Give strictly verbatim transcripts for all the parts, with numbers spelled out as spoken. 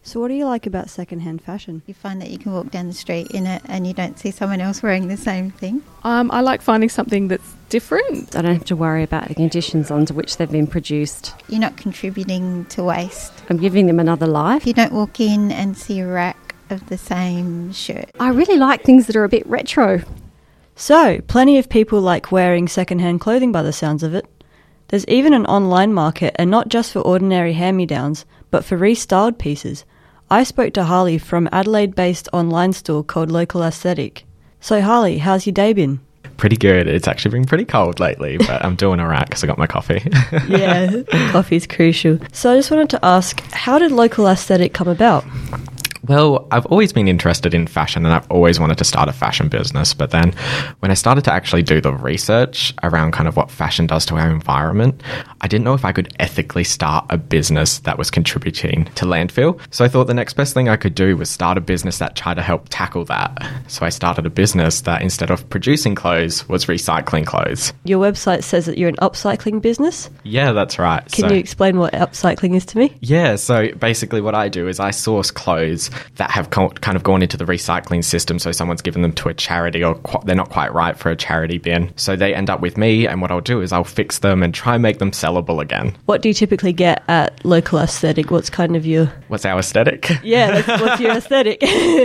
So what do you like about secondhand fashion? You find that you can walk down the street in it and you don't see someone else wearing the same thing. Um, I like finding something that's different. I don't have to worry about the conditions under which they've been produced. You're not contributing to waste. I'm giving them another life. You don't walk in and see a rack of the same shirt. I really like things that are a bit retro. So, plenty of people like wearing secondhand clothing by the sounds of it. There's even an online market, and not just for ordinary hand-me-downs, but for restyled pieces. I spoke to Harley from Adelaide-based online store called Local Aesthetic. So Harley, how's your day been? Pretty good. It's actually been pretty cold lately, but I'm doing all right because I got my coffee. Yeah, coffee's crucial. So I just wanted to ask, how did Local Aesthetic come about? Well, I've always been interested in fashion and I've always wanted to start a fashion business. But then when I started to actually do the research around kind of what fashion does to our environment, I didn't know if I could ethically start a business that was contributing to landfill. So I thought the next best thing I could do was start a business that tried to help tackle that. So I started a business that instead of producing clothes was recycling clothes. Your website says that you're an upcycling business? Yeah, that's right. Can so, you explain what upcycling is to me? Yeah, so basically what I do is I source clothes that have co- kind of gone into the recycling system. So someone's given them to a charity or qu- they're not quite right for a charity bin. So they end up with me, and what I'll do is I'll fix them and try and make them sellable again. What do you typically get at Local Aesthetic? What's kind of your... What's our aesthetic? Yeah, that's, what's your aesthetic?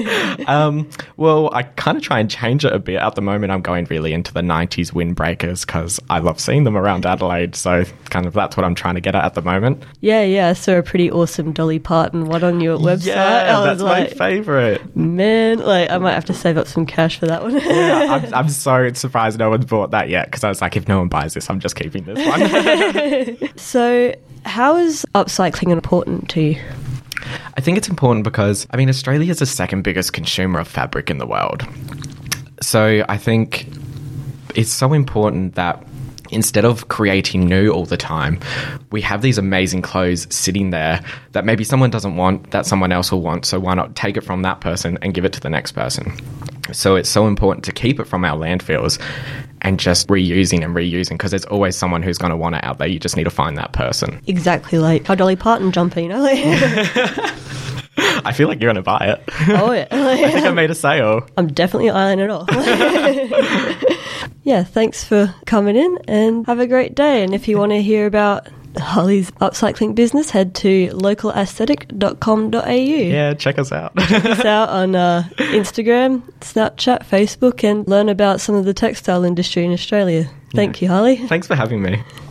um, well, I kind of try and change it a bit. At the moment, I'm going really into the nineties windbreakers because I love seeing them around Adelaide. So kind of that's what I'm trying to get at at the moment. Yeah, yeah. I saw a pretty awesome Dolly Parton one on your website. Yeah, I that's was like, my favourite. Man, like I might have to save up some cash for that one. Yeah, I'm, I'm so surprised no one's bought that yet because I was like, if no one buys this, I'm just keeping this one. So how is upcycling important to you? I think it's important because, I mean, Australia is the second biggest consumer of fabric in the world. So I think it's so important that instead of creating new all the time, we have these amazing clothes sitting there that maybe someone doesn't want, that someone else will want. So why not take it from that person and give it to the next person? So it's so important to keep it from our landfills and just reusing and reusing because there's always someone who's going to want it out there. You just need to find that person. Exactly, like a Dolly Parton jumper, you know? I feel like you're going to buy it. Oh, yeah. I think I made a sale. I'm definitely eyeing it off. Yeah, thanks for coming in and have a great day. And if you want to hear about Harley's upcycling business, head to local aesthetic dot com dot a u. Yeah, check us out. Check us out on uh, Instagram, Snapchat, Facebook, and learn about some of the textile industry in Australia. Thank yeah. you, Harley. Thanks for having me.